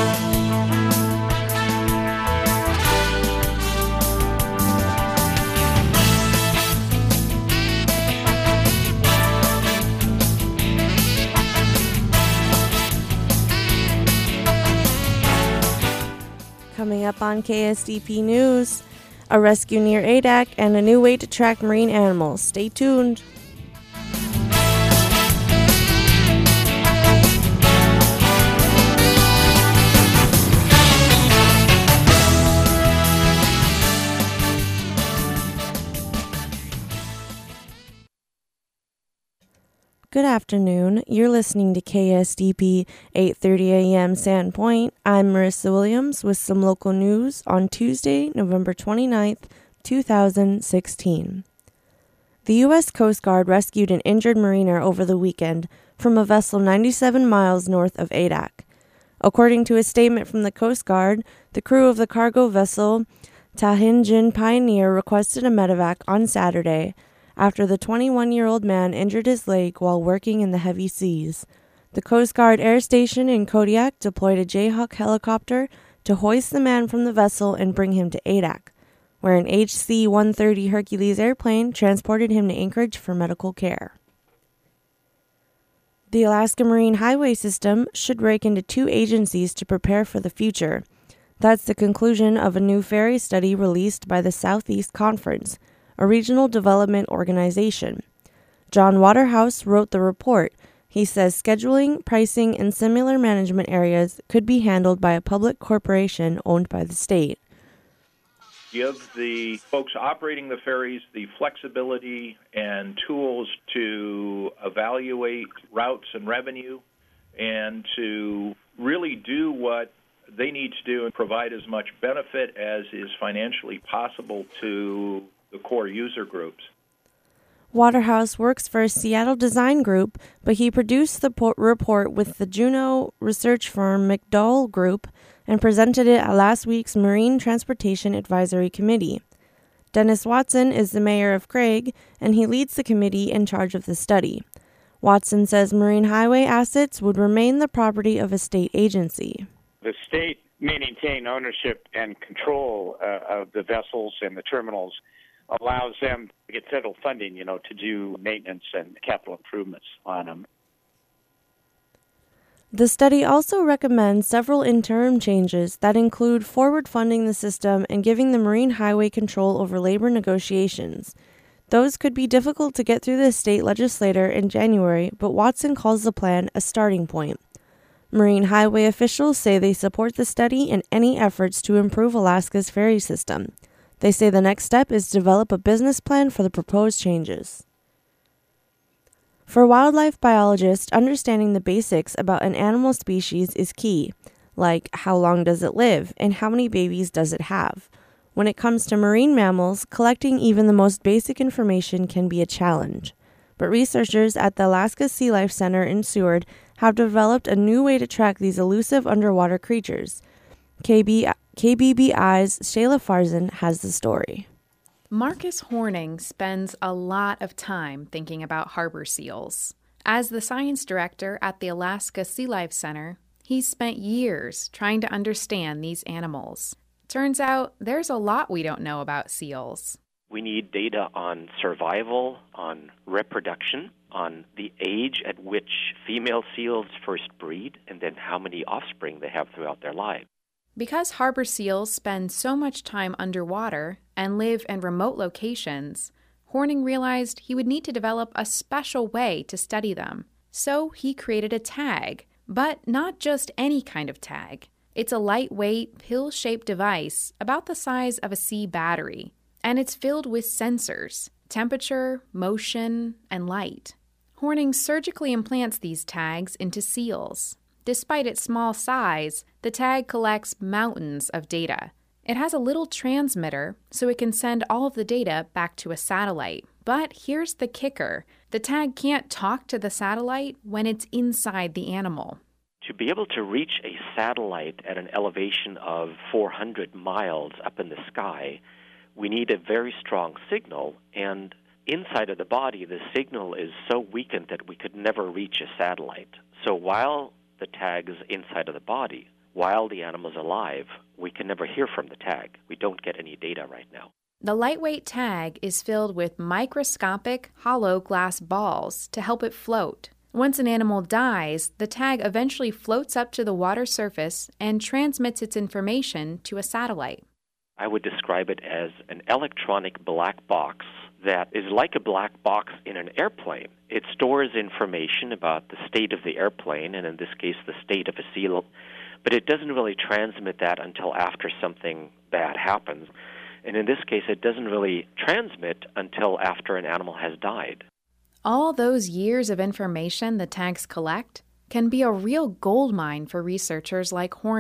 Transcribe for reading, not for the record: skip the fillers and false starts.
Coming up on KSDP News, a rescue near Adak and a new way to track marine animals. Stay tuned. Good afternoon. You're listening to KSDP 8:30 a.m. Sandpoint. I'm Marissa Williams with some local news on Tuesday, November 29th, 2016. The U.S. Coast Guard rescued an injured mariner over the weekend from a vessel 97 miles north of Adak. According to a statement from the Coast Guard, the crew of the cargo vessel Tahinjin Pioneer requested a medevac on Saturday after the 21-year-old man injured his leg while working in the heavy seas. The Coast Guard Air Station in Kodiak deployed a Jayhawk helicopter to hoist the man from the vessel and bring him to Adak, where an HC-130 Hercules airplane transported him to Anchorage for medical care. The Alaska Marine Highway System should break into two agencies to prepare for the future. That's the conclusion of a new ferry study released by the Southeast Conference, a regional development organization. John Waterhouse wrote the report. He says scheduling, pricing, and similar management areas could be handled by a public corporation owned by the state. Give the folks operating the ferries the flexibility and tools to evaluate routes and revenue and to really do what they need to do and provide as much benefit as is financially possible to the core user groups. Waterhouse works for a Seattle design group, but he produced the report with the Juneau research firm McDowell Group and presented it at last week's Marine Transportation Advisory Committee. Dennis Watson is the mayor of Craig, and he leads the committee in charge of the study. Watson says marine highway assets would remain the property of a state agency. The state may maintain ownership and control of the vessels and the terminals, allows them to get federal funding, to do maintenance and capital improvements on them. The study also recommends several interim changes that include forward funding the system and giving the Marine Highway control over labor negotiations. Those could be difficult to get through the state legislature in January, but Watson calls the plan a starting point. Marine Highway officials say they support the study and any efforts to improve Alaska's ferry system. They say the next step is to develop a business plan for the proposed changes. For wildlife biologists, understanding the basics about an animal species is key, like how long does it live and how many babies does it have. When it comes to marine mammals, collecting even the most basic information can be a challenge. But researchers at the Alaska Sea Life Center in Seward have developed a new way to track these elusive underwater creatures. KBBI's Shayla Farzan has the story. Marcus Horning spends a lot of time thinking about harbor seals. As the science director at the Alaska Sea Life Center, he's spent years trying to understand these animals. Turns out there's a lot we don't know about seals. We need data on survival, on reproduction, on the age at which female seals first breed, and then how many offspring they have throughout their lives. Because harbor seals spend so much time underwater and live in remote locations, Horning realized he would need to develop a special way to study them. So he created a tag, but not just any kind of tag. It's a lightweight, pill-shaped device about the size of a sea battery, and it's filled with sensors, temperature, motion, and light. Horning surgically implants these tags into seals. Despite its small size, the tag collects mountains of data. It has a little transmitter, so it can send all of the data back to a satellite. But here's the kicker. The tag can't talk to the satellite when it's inside the animal. To be able to reach a satellite at an elevation of 400 miles up in the sky, we need a very strong signal, and inside of the body, the signal is so weakened that we could never reach a satellite. So while the tag is inside of the body, while the animal is alive, we can never hear from the tag. We don't get any data right now. The lightweight tag is filled with microscopic hollow glass balls to help it float. Once an animal dies, the tag eventually floats up to the water surface and transmits its information to a satellite. I would describe it as an electronic black box that is like a black box in an airplane. It stores information about the state of the airplane, and in this case, the state of a seal, but it doesn't really transmit that until after something bad happens. And in this case, it doesn't really transmit until after an animal has died. All those years of information the tags collect can be a real goldmine for researchers like Horn.